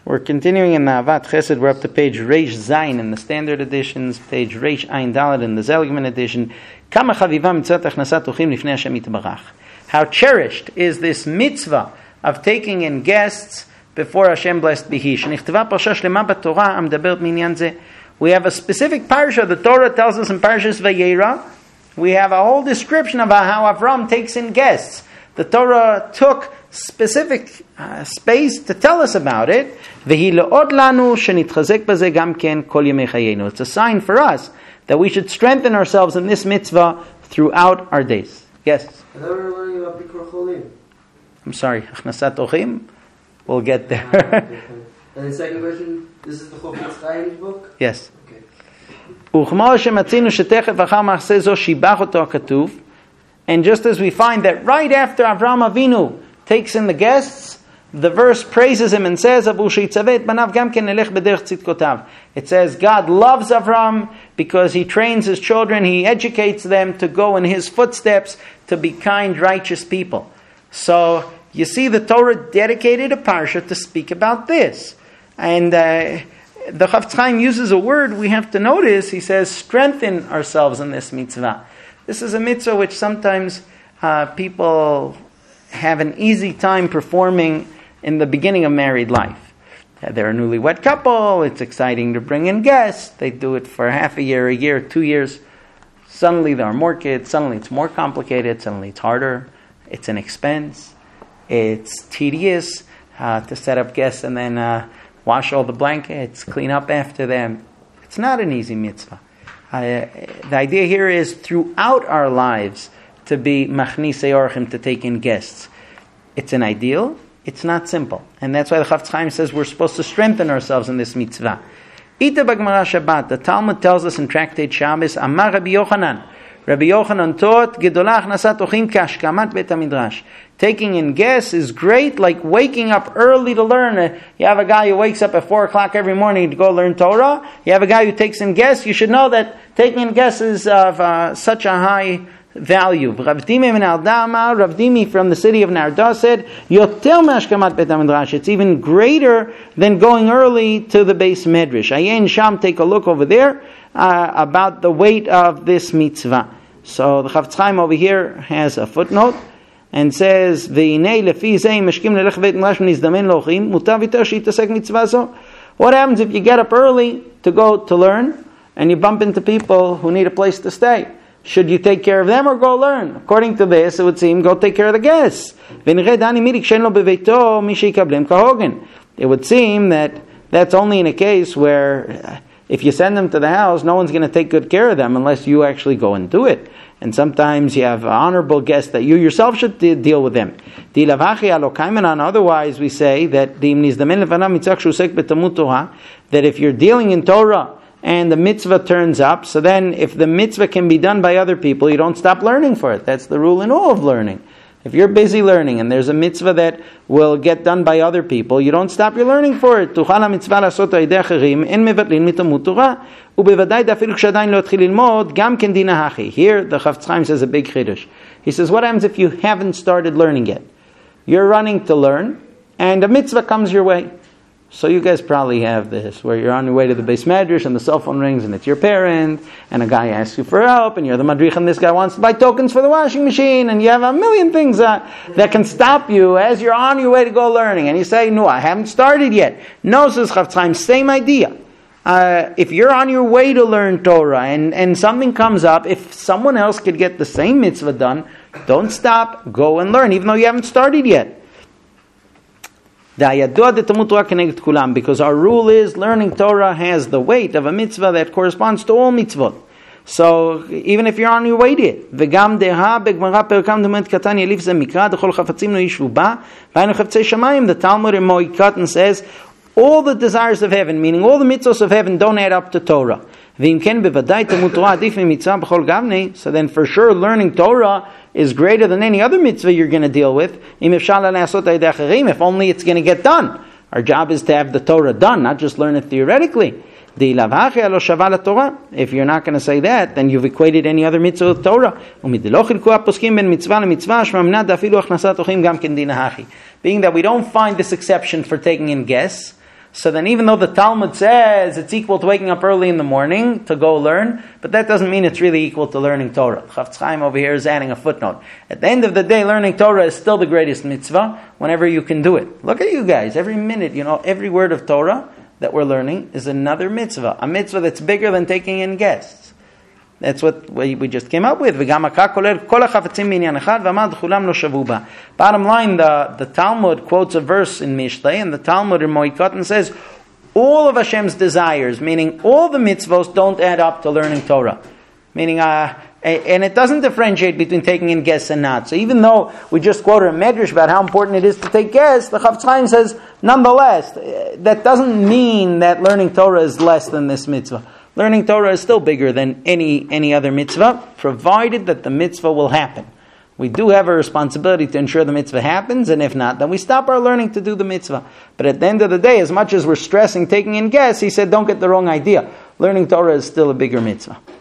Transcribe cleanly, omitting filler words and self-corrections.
We're continuing in the Avat Chesed. We're up to page Reish Zayin in the standard editions, page Reish Ayin Dalet in the Seligman edition. Kama chaviva mitzvot achnasat ochim lifnei Hashem yitbarach. How cherished is this mitzvah of taking in guests before Hashem blessed be He. Shenichtava parsha shlema b'Torah amdaberet minyan zeh. We have a specific parsha. The Torah tells us in Parshas Vayera. We have a whole description of how Avram takes in guests. The Torah took specific space to tell us about it. It's a sign for us that we should strengthen ourselves in this mitzvah throughout our days. Yes? I thought we were learning about Bikur Cholim. I'm sorry, Achnasat Ochim? We'll get there. And the second question, this is the Chofetz Chaim's book? Yes. Okay. And just as we find that right after Avraham Avinu takes in the guests, the verse praises him and says, it says God loves Avram because he trains his children, he educates them to go in his footsteps, to be kind, righteous people. So you see the Torah dedicated a parsha to speak about this. And the Chofetz Chaim uses a word we have to notice. He says, strengthen ourselves in this mitzvah. This is a mitzvah which sometimes people have an easy time performing in the beginning of married life. They're a newlywed couple, it's exciting to bring in guests, they do it for half a year, 2 years. Suddenly there are more kids, suddenly it's more complicated, suddenly it's harder, it's an expense, it's tedious to set up guests and then wash all the blankets, clean up after them. It's not an easy mitzvah. The idea here is throughout our lives to be machnise orchim, to take in guests. It's an ideal, it's not simple. And that's why the Chofetz Chaim says we're supposed to strengthen ourselves in this mitzvah. Ita b'Gemara Shabbat, the Talmud tells us in Tractate Shabbos, Amar Rabbi Yochanan. Rabbi Yochanan taught, Gedolah achnasat ochim k'ashkamat bet hamidrash. Taking in guests is great, like waking up early to learn. You have a guy who wakes up at 4 o'clock every morning to go learn Torah. You have a guy who takes in guests. You should know that taking in guests is of such a high value. Rav Dimi from the city of Narda said, Yotel me'ashkamat bet hamidrash. It's even greater than going early to the base medrash. Ayin Sham, take a look over there about the weight of this mitzvah. So the Chofetz Chaim over here has a footnote and says, what happens if you get up early to go to learn and you bump into people who need a place to stay? Should you take care of them or go learn? According to this, it would seem go take care of the guests. It would seem that that's only in a case where if you send them to the house, no one's going to take good care of them unless you actually go and do it. And sometimes you have honorable guests that you yourself should deal with them. Otherwise, we say that that if you're dealing in Torah and the mitzvah turns up, so then if the mitzvah can be done by other people, you don't stop learning for it. That's the rule in all of learning. If you're busy learning and there's a mitzvah that will get done by other people, you don't stop your learning for it. Here, the Chofetz Chaim says a big chiddush. He says, what happens if you haven't started learning yet? You're running to learn, and a mitzvah comes your way. So you guys probably have this, where you're on your way to the base medrash and the cell phone rings and it's your parent and a guy asks you for help and you're the madrich and this guy wants to buy tokens for the washing machine and you have a million things that can stop you as you're on your way to go learning and you say, no, I haven't started yet. No, says Chofetz Chaim, same idea. If you're on your way to learn Torah and something comes up, if someone else could get the same mitzvah done, don't stop, go and learn, even though you haven't started yet. Because our rule is learning Torah has the weight of a mitzvah that corresponds to all mitzvot. So even if you're on your way to it, the Talmud in Moikatan says all the desires of heaven, meaning all the mitzvahs of heaven, don't add up to Torah. So then for sure learning Torah is greater than any other mitzvah you're going to deal with. If only it's going to get done. Our job is to have the Torah done, not just learn it theoretically. If you're not going to say that, then you've equated any other mitzvah with Torah. Being that we don't find this exception for taking in guests, So then even though the Talmud says it's equal to waking up early in the morning to go learn, but that doesn't mean it's really equal to learning Torah. Chafetz Chaim over here is adding a footnote. At the end of the day, learning Torah is still the greatest mitzvah whenever you can do it. Look at you guys, every minute, every word of Torah that we're learning is another mitzvah. A mitzvah that's bigger than taking in guests. That's what we just came up with. Bottom line, the Talmud quotes a verse in Mishlei, and the Talmud in Moed says, all of Hashem's desires, meaning all the mitzvos, don't add up to learning Torah. Meaning, and it doesn't differentiate between taking in guests and not. So even though we just quoted a medrash about how important it is to take guests, the Chafetz Chaim says, nonetheless, that doesn't mean that learning Torah is less than this mitzvah. Learning Torah is still bigger than any other mitzvah, provided that the mitzvah will happen. We do have a responsibility to ensure the mitzvah happens, and if not, then we stop our learning to do the mitzvah. But at the end of the day, as much as we're stressing taking in guests, he said, don't get the wrong idea. Learning Torah is still a bigger mitzvah.